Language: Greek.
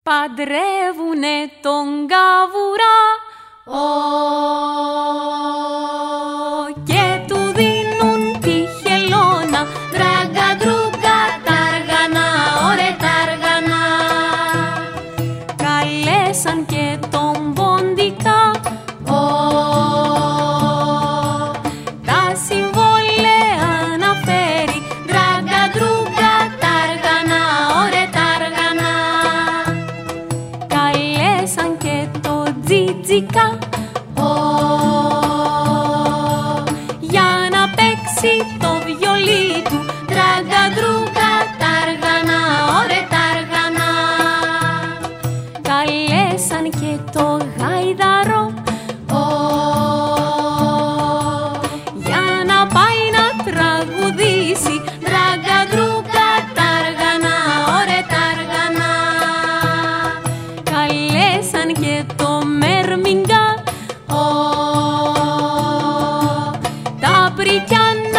Παντρεύουνε τον καβουρά και του δίνουν τη χελώνα. Τράγκα τρούγκα τάργανα, ωρε τάργανα. Καλέσαν και τον ποντικά, τα συμβόλαια να φέρει. Τράγκα τρούγκα τάργανα, ωρε τάργανα. Καλέσαν και το τζιτζικά για να παίξει το βιολί του. Τράγκα τρούγκα τάργανα, ωρε τάργανα. Καλέσαν και το γαϊδαρό για να πάει να τραγουδήσει. Τράγκα τρούγκα τάργανα, ωρε τάργανα. Καλέσαν και το μερμιγκά, τα πρικιάνα